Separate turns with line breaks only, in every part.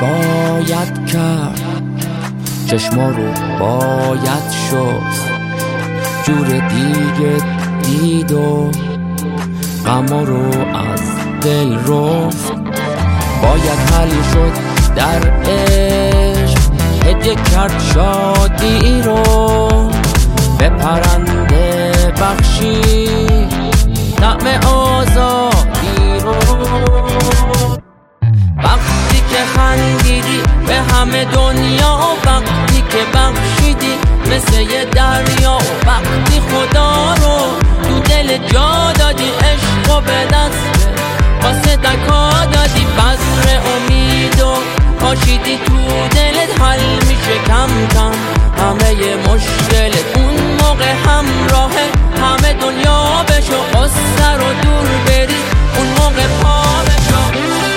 باید کرد، چشما رو باید شست، جور دیگه دید و غما رو از دل رفت. باید حل شد در عشق، هدیه کرد شادی رو، به پرنده بخشی طعم آزادی رو. وقتی که خندیدی به همه دنیا، وقتی که بخشیدی مثل یه دریا، وقتی خدا رو تو دل جا دادی، عشق و به دست واسه دکا دادی، بذر امید و پاشیدی تو دلت، حل میشه کم کم همه مشکلت. اون موقع همراهه همه دنیا بشو، قصه رو دور بری اون موقع پا بشو.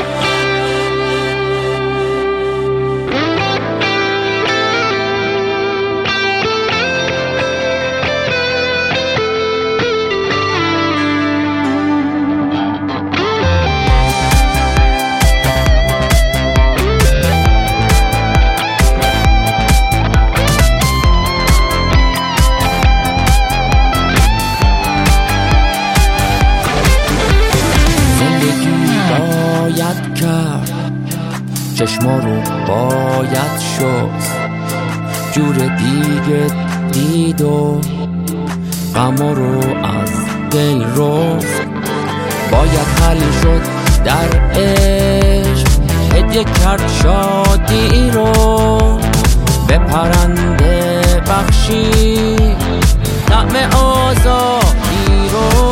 چشما رو باید شست، جور دیگه دید و غما رو از دل رفت. باید حل شد در عشق، هدیه کرد شادی رو، به پرنده بخشی طعم آزادی رو.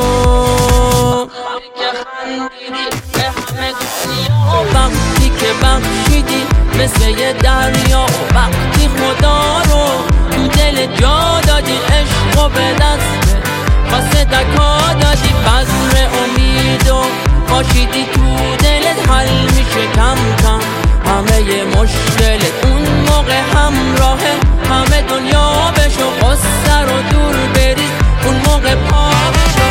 وقتی که بخشیدی مثل یه دریا، وقتی خدا رو تو دل جا دادی، عشق و به دست واسه دکا دادی، بذر امید و پاشیدی تو دلت، حل میشه کم کم همه مشکلت. اون موقع همراهه همه دنیا بشو، قصه رو دور بریز اون موقع پا بشو.